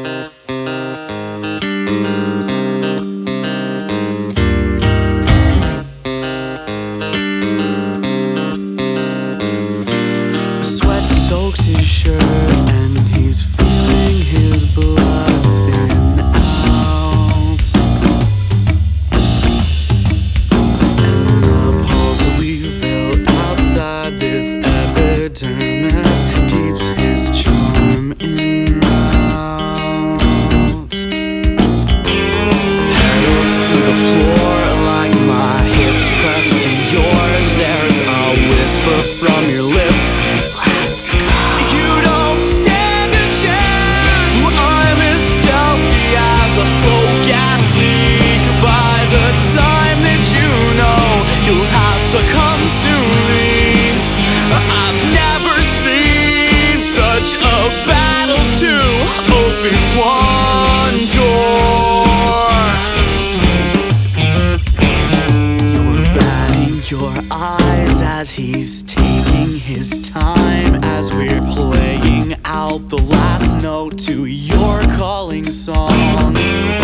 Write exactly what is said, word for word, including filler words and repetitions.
Sweat soaks his shirt and he's feeling his blood thin out. And the pulse we've built outside this epidermis keeps his charm in route. Pedals to the floor like my hips pressed to yours. There's a whisper from your lips. Let's go. You don't stand a chance. I'm as stealthy as a slow gas leak. By the time that you know, you'll have succumbed to me. I've never seen such a battle to open one door. You're batting your eyes as he's taking his time, as we're playing out the last note to your calling song.